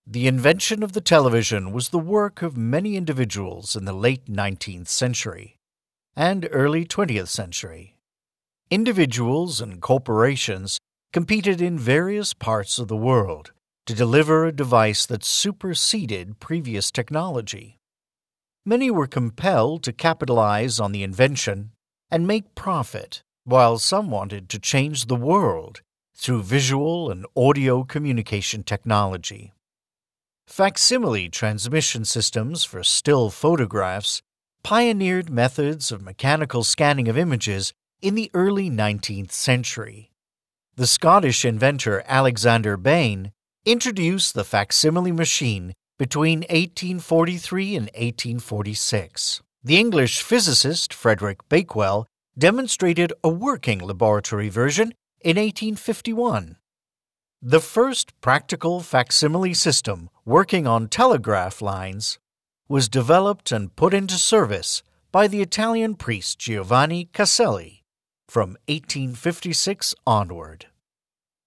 The invention of the television was the work of many individuals in the late 19th century and early 20th century. Individuals and corporations competed in various parts of the world to deliver a device that superseded previous technology. Many were compelled to capitalize on the invention and make profit, while some wanted to change the world through visual and audio communication technology. Facsimile transmission systems for still photographs pioneered methods of mechanical scanning of images in the early 19th century. The Scottish inventor Alexander Bain introduced the facsimile machine between 1843 and 1846. The English physicist Frederick Bakewell demonstrated a working laboratory version in 1851. The first practical facsimile system working on telegraph lines was developed and put into service by the Italian priest Giovanni Caselli from 1856 onward.